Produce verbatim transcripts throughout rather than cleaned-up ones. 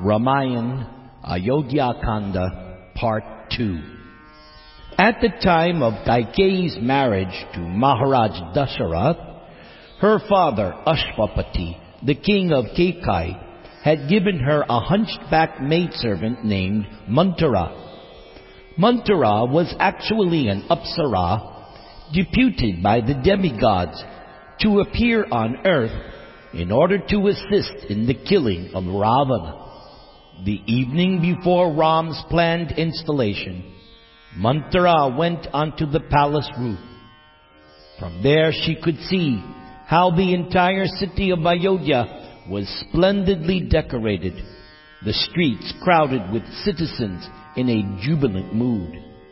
Ramayan Ayodhya Kanda Part two. At the time of Kaikeyi's marriage to Maharaj Dasarath, her father Ashwapati, the king of Kekai, had given her a hunchback maidservant named Manthara. Manthara was actually an Apsara deputed by the demigods to appear on earth in order to assist in the killing of Ravana. The evening before Ram's planned installation, Manthara went onto the palace roof. From there she could see how the entire city of Ayodhya was splendidly decorated, the streets crowded with citizens in a jubilant mood.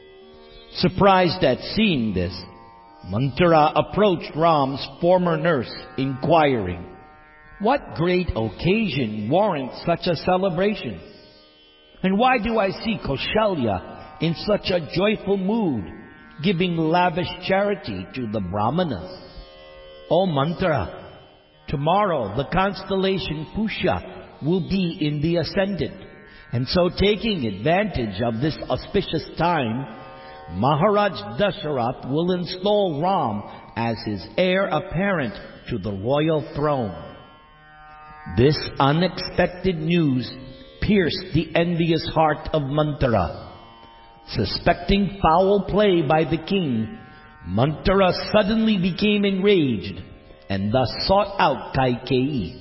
Surprised at seeing this, Manthara approached Ram's former nurse, inquiring, "What great occasion warrants such a celebration? And why do I see Kaushalya in such a joyful mood, giving lavish charity to the Brahmanas?" "O Manthara, tomorrow the constellation Pusha will be in the ascendant, and so taking advantage of this auspicious time, Maharaj Dasarath will install Ram as his heir apparent to the royal throne." This unexpected news pierced the envious heart of Manthara. Suspecting foul play by the king, Manthara suddenly became enraged and thus sought out Kaikeyi.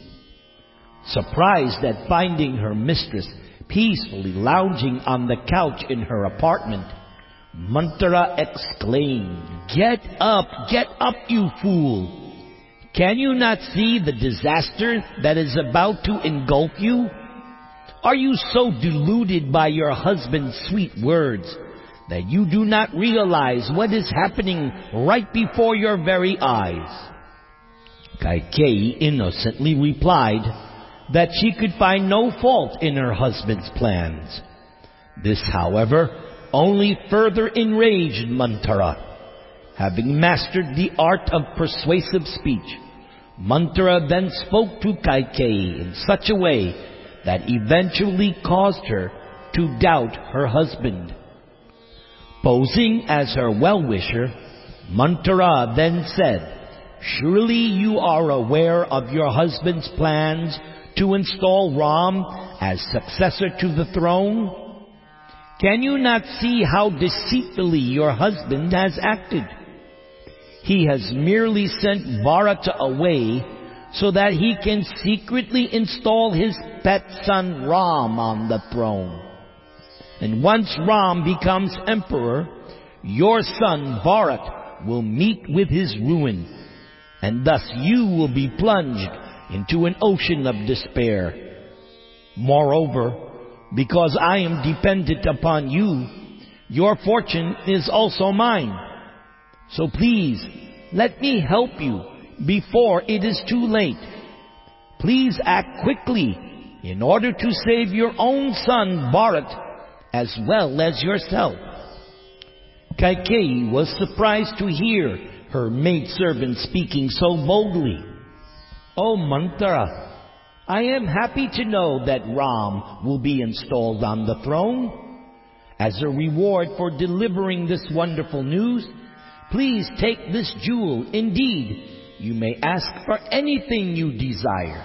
Surprised at finding her mistress peacefully lounging on the couch in her apartment, Manthara exclaimed, "Get up, get up, you fool! Can you not see the disaster that is about to engulf you? Are you so deluded by your husband's sweet words that you do not realize what is happening right before your very eyes?" Kaikeyi innocently replied that she could find no fault in her husband's plans. This, however, only further enraged Manthara. Having mastered the art of persuasive speech, Manthara then spoke to Kaikeyi in such a way that eventually caused her to doubt her husband. Posing as her well-wisher, Manthara then said, "Surely you are aware of your husband's plans to install Ram as successor to the throne? Can you not see how deceitfully your husband has acted? He has merely sent Bharata away so that he can secretly install his pet son Ram on the throne. And once Ram becomes emperor, your son Bharat will meet with his ruin, and thus you will be plunged into an ocean of despair. Moreover, because I am dependent upon you, your fortune is also mine. So please, let me help you before it is too late. Please act quickly in order to save your own son Bharat as well as yourself." Kaikeyi was surprised to hear her maidservant speaking so boldly. "O Manthara, I am happy to know that Ram will be installed on the throne. As a reward for delivering this wonderful news, please take this jewel. Indeed, you may ask for anything you desire."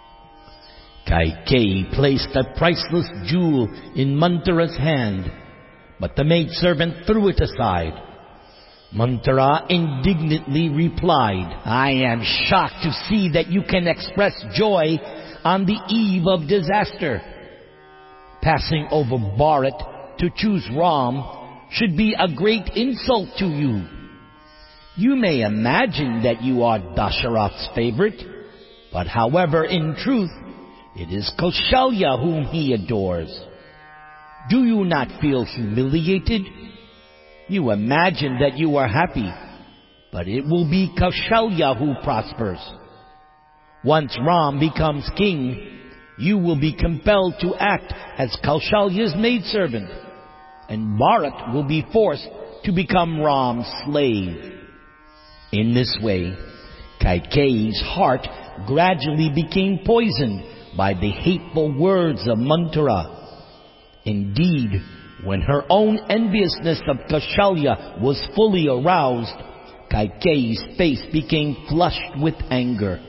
Kaikeyi placed a priceless jewel in Manthara's hand, but the maidservant threw it aside. Manthara indignantly replied, "I am shocked to see that you can express joy on the eve of disaster. Passing over Bharat to choose Ram should be a great insult to you. You may imagine that you are Dasarath's favorite, but however, in truth, it is Kaushalya whom he adores. Do you not feel humiliated? You imagine that you are happy, but it will be Kaushalya who prospers. Once Ram becomes king, you will be compelled to act as Kaushalya's maidservant, and Bharat will be forced to become Ram's slave." In this way, Kaikeyi's heart gradually became poisoned by the hateful words of Manthara. Indeed, when her own enviousness of Kaushalya was fully aroused, Kaikeyi's face became flushed with anger.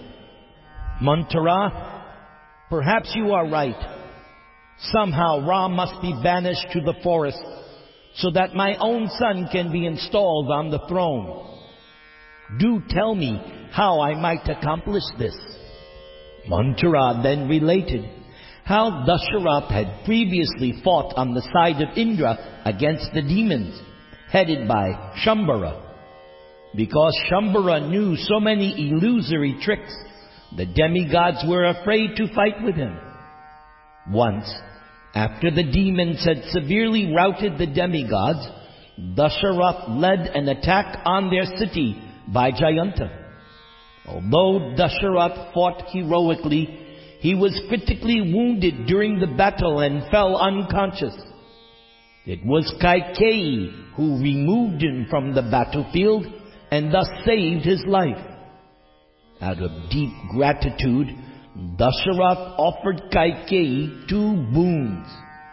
Manthara, perhaps you are right. Somehow Ram must be banished to the forest so that my own son can be installed on the throne. Do tell me how I might accomplish this. Manthara then related how Dasharatha had previously fought on the side of Indra against the demons, headed by Shambhara. Because Shambhara knew so many illusory tricks, the demigods were afraid to fight with him. Once, after the demons had severely routed the demigods, Dasharatha led an attack on their city by Jayanta. Although Dasharatha fought heroically, he was critically wounded during the battle and fell unconscious. It was Kaikeyi who removed him from the battlefield and thus saved his life. Out of deep gratitude, Dasharatha offered Kaikeyi two boons.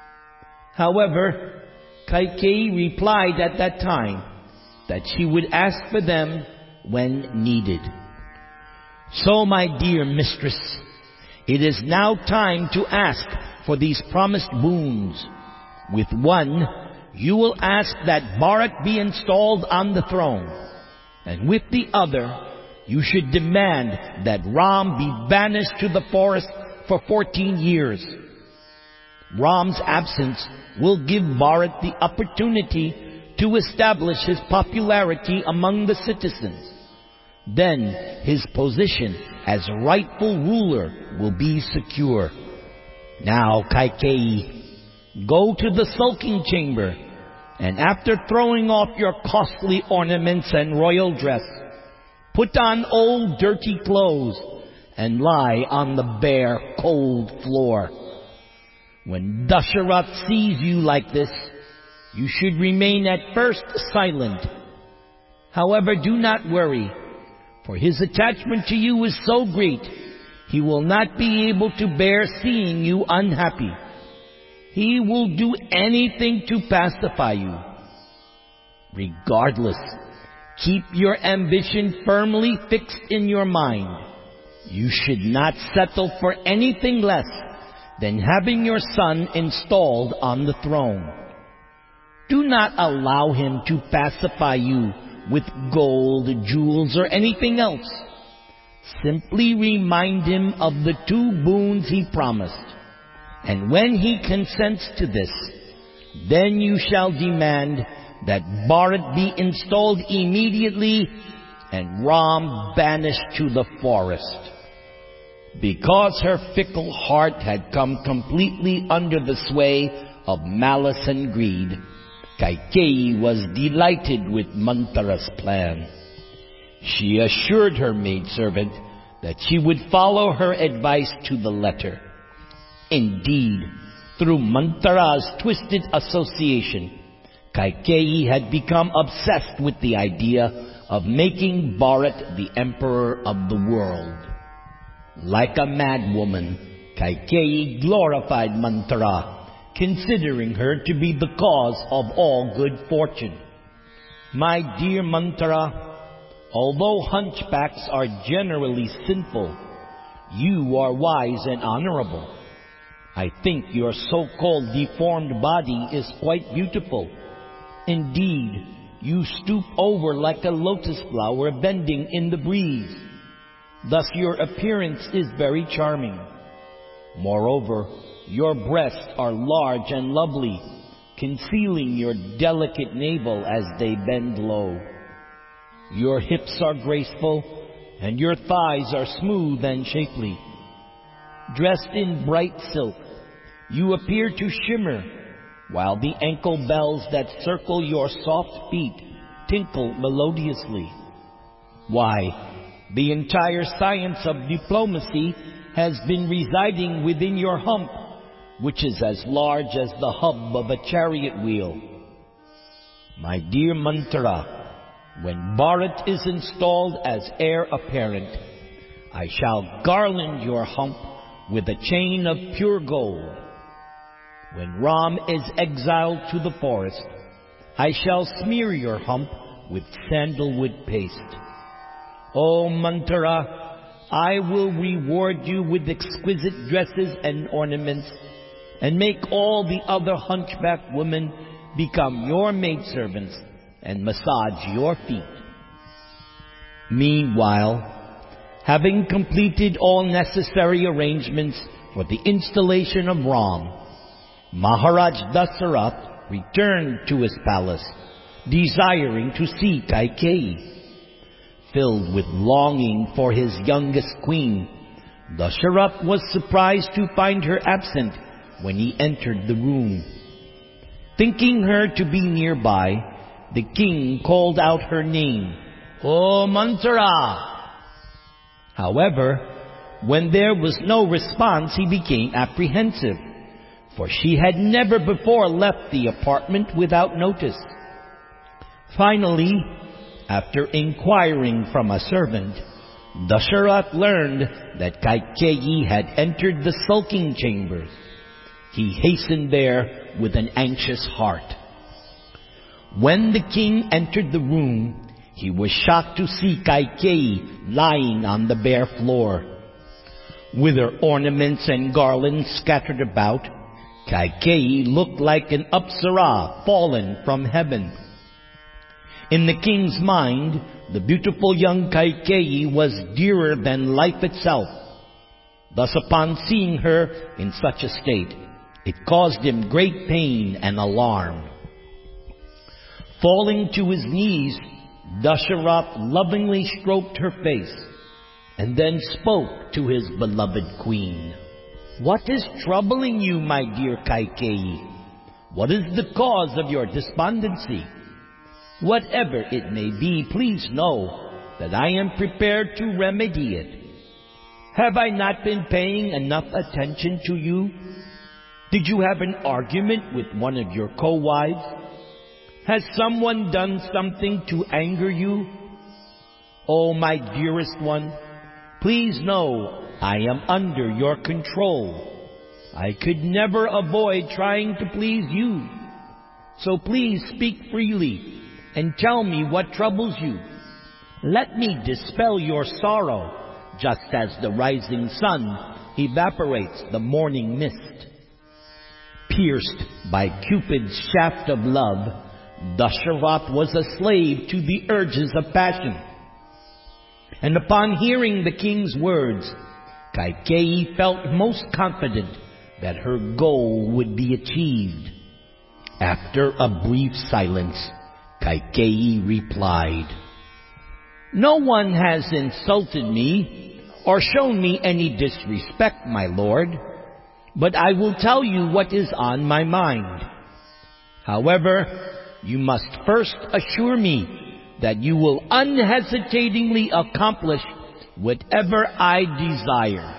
However, Kaikeyi replied at that time that she would ask for them when needed. So, my dear mistress, it is now time to ask for these promised boons. With one, you will ask that Bharat be installed on the throne. And with the other, you should demand that Ram be banished to the forest for fourteen years. Ram's absence will give Bharat the opportunity to establish his popularity among the citizens. Then his position as rightful ruler will be secure. Now, Kaikeyi, go to the sulking chamber, and after throwing off your costly ornaments and royal dress, put on old dirty clothes and lie on the bare, cold floor. When Dasharatha sees you like this, you should remain at first silent. However, do not worry, for his attachment to you is so great, he will not be able to bear seeing you unhappy. He will do anything to pacify you. Regardless, keep your ambition firmly fixed in your mind. You should not settle for anything less than having your son installed on the throne. Do not allow him to pacify you with gold, jewels, or anything else. Simply remind him of the two boons he promised. And when he consents to this, then you shall demand that Bharat be installed immediately and Ram banished to the forest. Because her fickle heart had come completely under the sway of malice and greed, Kaikeyi was delighted with Manthara's plan. She assured her maidservant that she would follow her advice to the letter. Indeed, through Manthara's twisted association, Kaikeyi had become obsessed with the idea of making Bharat the emperor of the world. Like a madwoman, Kaikeyi glorified Manthara, considering her to be the cause of all good fortune. My dear Manthara, although hunchbacks are generally sinful, you are wise and honorable. I think your so-called deformed body is quite beautiful. Indeed, you stoop over like a lotus flower bending in the breeze. Thus your appearance is very charming. Moreover, your breasts are large and lovely, concealing your delicate navel as they bend low. Your hips are graceful, and your thighs are smooth and shapely. Dressed in bright silk, you appear to shimmer, while the ankle bells that circle your soft feet tinkle melodiously. Why, the entire science of diplomacy has been residing within your hump, which is as large as the hub of a chariot wheel. My dear Manthara, when Bharat is installed as heir apparent, I shall garland your hump with a chain of pure gold. When Ram is exiled to the forest, I shall smear your hump with sandalwood paste. O Manthara, I will reward you with exquisite dresses and ornaments, and make all the other hunchback women become your maidservants and massage your feet. Meanwhile, having completed all necessary arrangements for the installation of Ram, Maharaj Dasarath returned to his palace, desiring to see Kaikeyi. Filled with longing for his youngest queen, Dasarath was surprised to find her absent when he entered the room. Thinking her to be nearby, the king called out her name, "O Manthara!" However, when there was no response, he became apprehensive, for she had never before left the apartment without notice. Finally, after inquiring from a servant, Dasarath learned that Kaikeyi had entered the sulking chambers. He hastened there with an anxious heart. When the king entered the room, he was shocked to see Kaikeyi lying on the bare floor. With her ornaments and garlands scattered about, Kaikeyi looked like an Apsara fallen from heaven. In the king's mind, the beautiful young Kaikeyi was dearer than life itself. Thus, upon seeing her in such a state, it caused him great pain and alarm. Falling to his knees, Dasarath lovingly stroked her face, and then spoke to his beloved queen. "What is troubling you, my dear Kaikeyi? What is the cause of your despondency? Whatever it may be, please know that I am prepared to remedy it. Have I not been paying enough attention to you? Did you have an argument with one of your co-wives? Has someone done something to anger you? Oh, my dearest one, please know I am under your control. I could never avoid trying to please you. So please speak freely and tell me what troubles you. Let me dispel your sorrow, just as the rising sun evaporates the morning mist." Pierced by Cupid's shaft of love, Dasarath was a slave to the urges of passion. And upon hearing the king's words, Kaikeyi felt most confident that her goal would be achieved. After a brief silence, Kaikeyi replied, "No one has insulted me or shown me any disrespect, my lord, but I will tell you what is on my mind. However, you must first assure me that you will unhesitatingly accomplish whatever I desire."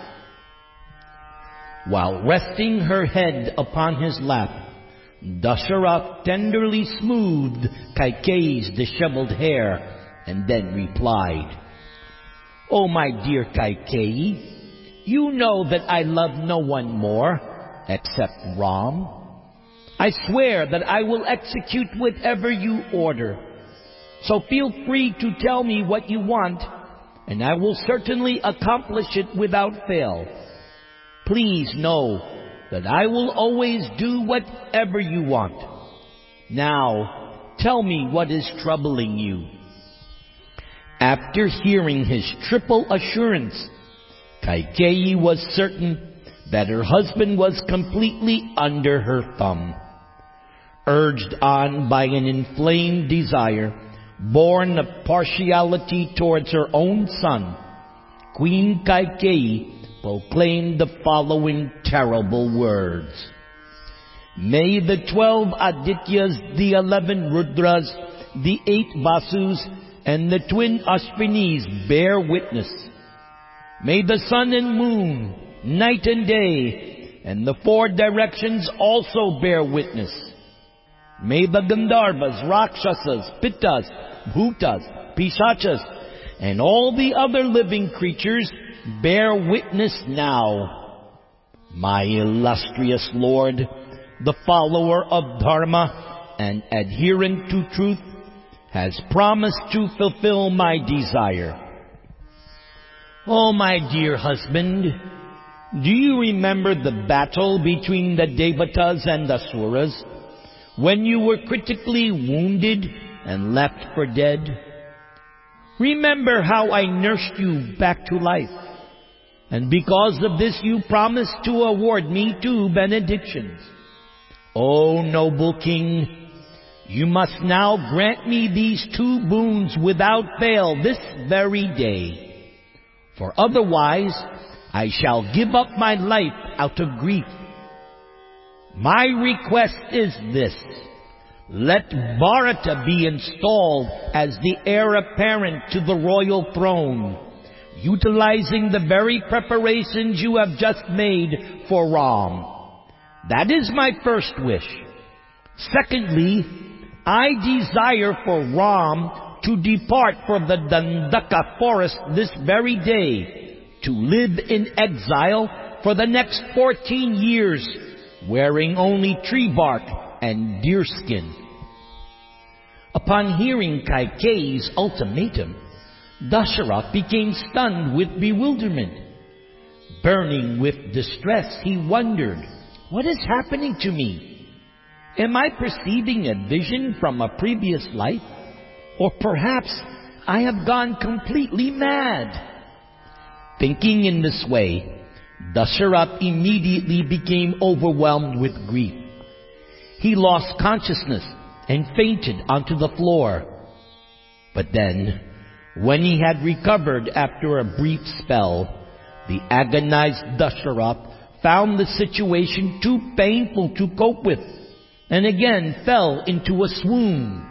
While resting her head upon his lap, Dasarath tenderly smoothed Kaikeyi's disheveled hair and then replied, "Oh, my dear Kaikeyi, you know that I love no one more except Ram. I swear that I will execute whatever you order. So feel free to tell me what you want, and I will certainly accomplish it without fail. Please know that I will always do whatever you want. Now, tell me what is troubling you." After hearing his triple assurance, Kaikeyi was certain that her husband was completely under her thumb. Urged on by an inflamed desire, born of partiality towards her own son, Queen Kaikeyi proclaimed the following terrible words: "May the twelve Adityas, the eleven Rudras, the eight Vasus, and the twin Ashvinis bear witness. May the sun and moon, night and day, and the four directions also bear witness. May the Gandharvas, Rakshasas, Pittas, Bhutas, Pishachas, and all the other living creatures bear witness now. My illustrious lord, the follower of Dharma and adherent to truth, has promised to fulfill my desire. Oh, my dear husband, do you remember the battle between the Devatas and the Asuras, when you were critically wounded and left for dead? Remember how I nursed you back to life, and because of this you promised to award me two benedictions. O noble king, you must now grant me these two boons without fail this very day, for otherwise I shall give up my life out of grief. My request is this: let Bharata be installed as the heir apparent to the royal throne, utilizing the very preparations you have just made for Ram. That is my first wish. Secondly, I desire for Ram to depart for the Dandaka forest this very day, to live in exile for the next fourteen years, wearing only tree bark and deerskin. Upon hearing Kaikeyi's ultimatum, Dasharatha became stunned with bewilderment. Burning with distress, he wondered, what is happening to me? Am I perceiving a vision from a previous life? Or perhaps I have gone completely mad? Thinking in this way, Dasharatha immediately became overwhelmed with grief. He lost consciousness and fainted onto the floor. But then, when he had recovered after a brief spell, the agonized Dasharatha found the situation too painful to cope with, and again fell into a swoon.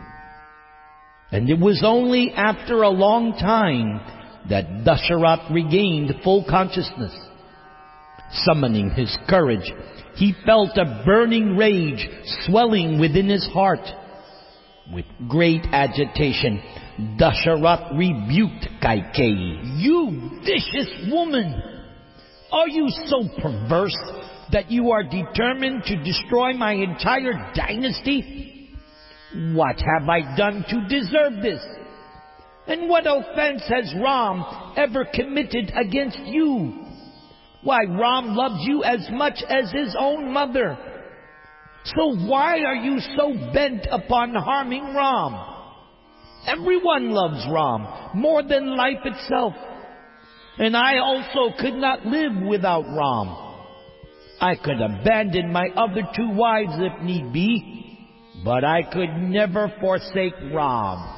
And it was only after a long time that Dasharatha regained full consciousness. Summoning his courage, he felt a burning rage swelling within his heart. With great agitation, Dasharatha rebuked Kaikeyi. You vicious woman! Are you so perverse that you are determined to destroy my entire dynasty? What have I done to deserve this? And what offense has Ram ever committed against you? Why, Ram loves you as much as his own mother. So why are you so bent upon harming Ram? Everyone loves Ram more than life itself. And I also could not live without Ram. I could abandon my other two wives if need be, but I could never forsake Ram.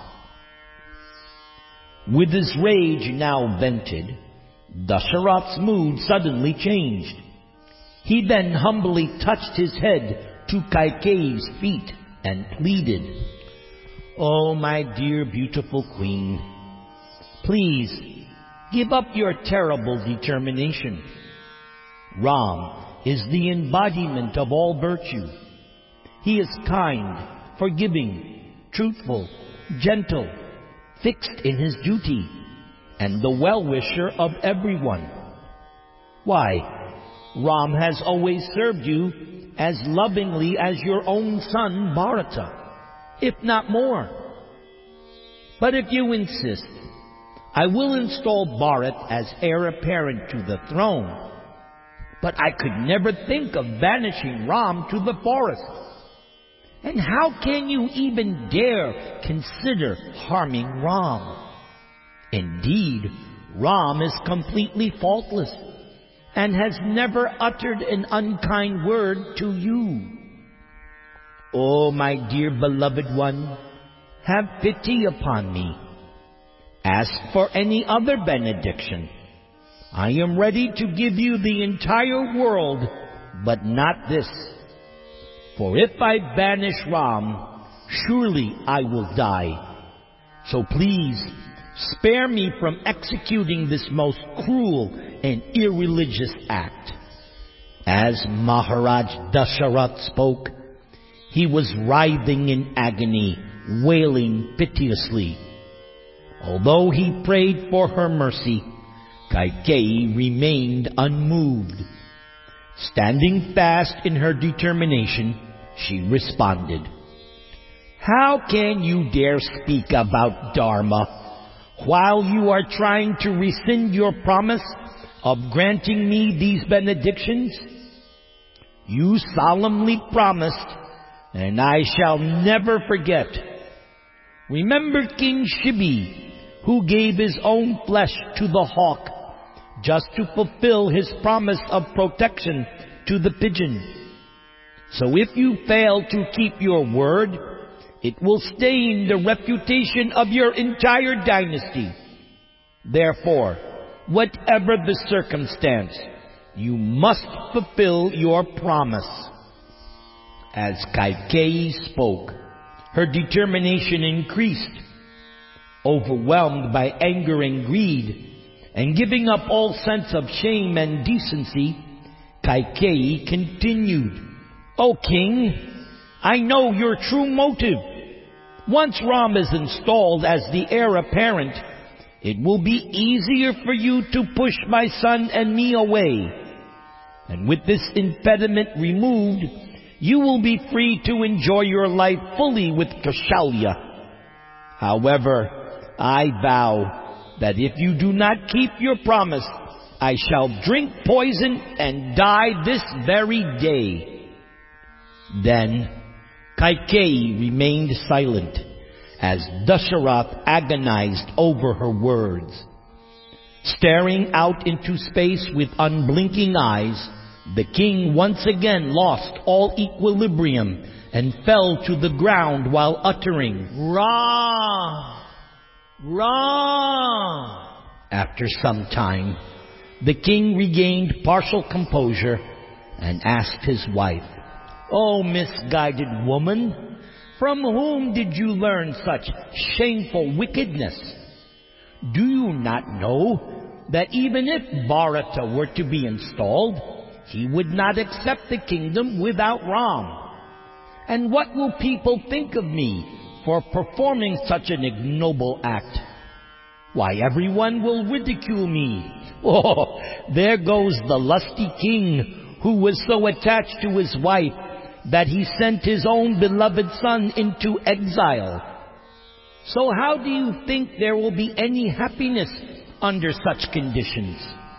With his rage now vented, Dasharatha's mood suddenly changed. He then humbly touched his head to Kaikeyi's feet and pleaded, "Oh, my dear beautiful queen, please give up your terrible determination. Ram is the embodiment of all virtue. He is kind, forgiving, truthful, gentle, fixed in his duty, and the well-wisher of everyone. Why, Ram has always served you as lovingly as your own son Bharata, if not more. But if you insist, I will install Bharata as heir apparent to the throne. But I could never think of banishing Ram to the forest. And how can you even dare consider harming Ram? Indeed, Ram is completely faultless and has never uttered an unkind word to you. Oh, my dear beloved one, have pity upon me. Ask for any other benediction. I am ready to give you the entire world, but not this. For if I banish Ram, surely I will die. So please, spare me from executing this most cruel and irreligious act." As Maharaj Dasharatha spoke, he was writhing in agony, wailing piteously. Although he prayed for her mercy, Kaikeyi remained unmoved. Standing fast in her determination, she responded, "How can you dare speak about Dharma while you are trying to rescind your promise of granting me these benedictions? You solemnly promised, and I shall never forget. Remember King Shibi, who gave his own flesh to the hawk just to fulfill his promise of protection to the pigeon. So if you fail to keep your word, it will stain the reputation of your entire dynasty. Therefore, whatever the circumstance, you must fulfill your promise." As Kaikeyi spoke, her determination increased. Overwhelmed by anger and greed, and giving up all sense of shame and decency, Kaikeyi continued, "O king, I know your true motive. Once Ram is installed as the heir apparent, it will be easier for you to push my son and me away. And with this impediment removed, you will be free to enjoy your life fully with Kaushalya. However, I vow that if you do not keep your promise, I shall drink poison and die this very day." Then Kaikeyi remained silent as Dasarath agonized over her words. Staring out into space with unblinking eyes, the king once again lost all equilibrium and fell to the ground while uttering, "Ra! Ra!" After some time, the king regained partial composure and asked his wife, "O misguided woman, from whom did you learn such shameful wickedness? Do you not know that even if Bharata were to be installed, he would not accept the kingdom without Ram? And what will people think of me for performing such an ignoble act? Why, everyone will ridicule me. Oh, there goes the lusty king who was so attached to his wife that he sent his own beloved son into exile. So how do you think there will be any happiness under such conditions?"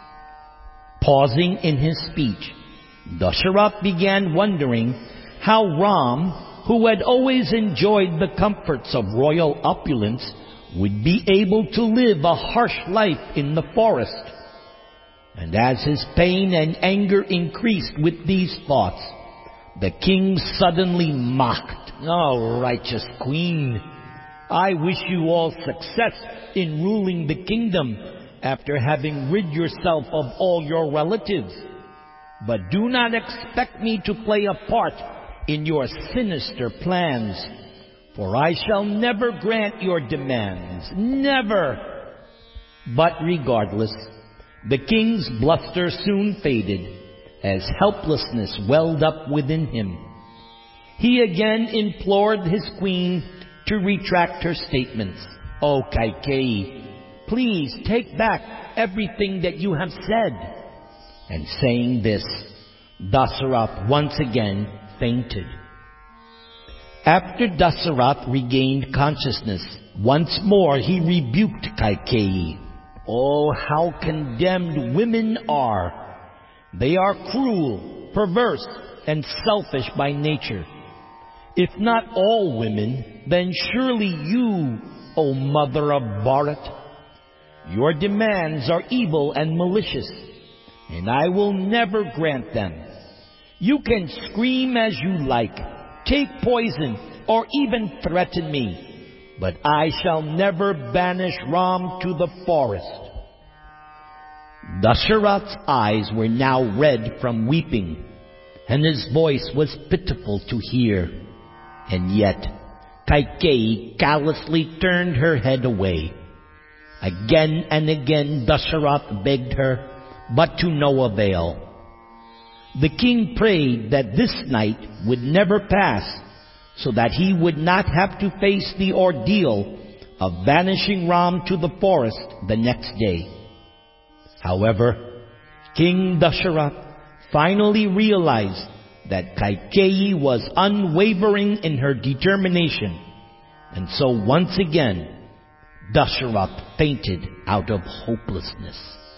Pausing in his speech, Dasarath began wondering how Ram, who had always enjoyed the comforts of royal opulence, would be able to live a harsh life in the forest. And as his pain and anger increased with these thoughts, the king suddenly mocked, "Oh, righteous queen, I wish you all success in ruling the kingdom after having rid yourself of all your relatives. But do not expect me to play a part in your sinister plans, for I shall never grant your demands, never." But regardless, the king's bluster soon faded as helplessness welled up within him. He again implored his queen to retract her statements. "O Kaikeyi, please take back everything that you have said." And saying this, Dasarath once again fainted. After Dasarath regained consciousness, once more he rebuked Kaikeyi. "Oh, how condemned women are! They are cruel, perverse, and selfish by nature. If not all women, then surely you, O mother of Bharat. Your demands are evil and malicious, and I will never grant them. You can scream as you like, take poison, or even threaten me, but I shall never banish Ram to the forest." Dasarath's eyes were now red from weeping, and his voice was pitiful to hear. And yet, Kaikeyi callously turned her head away. Again and again Dasarath begged her, but to no avail. The king prayed that this night would never pass, so that he would not have to face the ordeal of banishing Ram to the forest the next day. However, King Dasarath, finally realized that Kaikeyi was unwavering in her determination, and so once again Dasharatha fainted out of hopelessness.